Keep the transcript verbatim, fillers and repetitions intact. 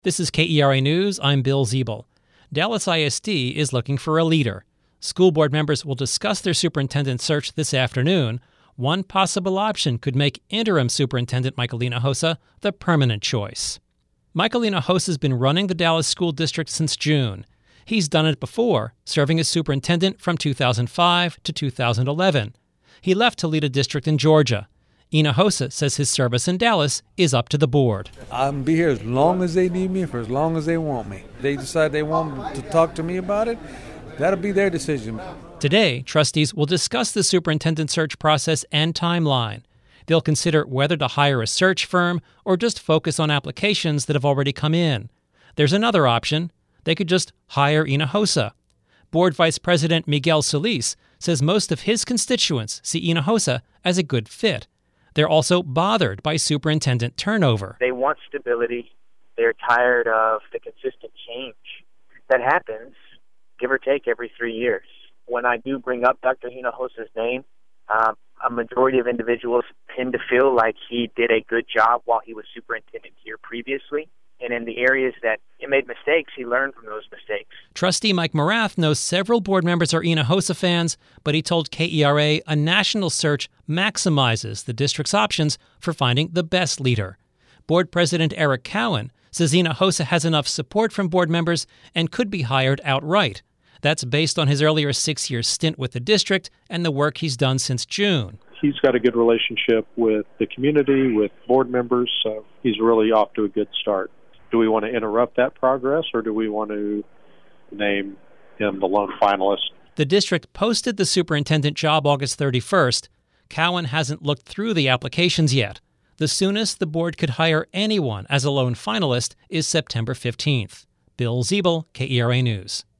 This is K E R A News. I'm Bill Ziebel. Dallas I S D is looking for a leader. School board members will discuss their superintendent search this afternoon. One possible option could make interim superintendent Michael Hinojosa the permanent choice. Michael Hinojosa has been running the Dallas School District since June. He's done it before, serving as superintendent from two thousand five to two thousand eleven. He left to lead a district in Georgia. Hinojosa says his service in Dallas is up to the board. I'll be here as long as they need me, for as long as they want me. If they decide they want to talk to me about it, that'll be their decision. Today, trustees will discuss the superintendent search process and timeline. They'll consider whether to hire a search firm or just focus on applications that have already come in. There's another option. They could just hire Hinojosa. Board Vice President Miguel Solis says most of his constituents see Hinojosa as a good fit. They're also bothered by superintendent turnover. They want stability. They're tired of the consistent change that happens, give or take, every three years. When I do bring up Doctor Hinojosa's name, um, a majority of individuals tend to feel like he did a good job while he was superintendent here previously. And in the areas that he made mistakes, he learned from those mistakes. Trustee Mike Morath knows several board members are Hinojosa fans, but he told K E R A a national search maximizes the district's options for finding the best leader. Board President Eric Cowan says Hinojosa has enough support from board members and could be hired outright. That's based on his earlier six-year stint with the district and the work he's done since June. He's got a good relationship with the community, with board members, so he's really off to a good start. Do we want to interrupt that progress, or do we want to name him the lone finalist? The district posted the superintendent job August thirty-first. Cowan hasn't looked through the applications yet. The soonest the board could hire anyone as a lone finalist is September fifteenth. Bill Ziebel, K E R A News.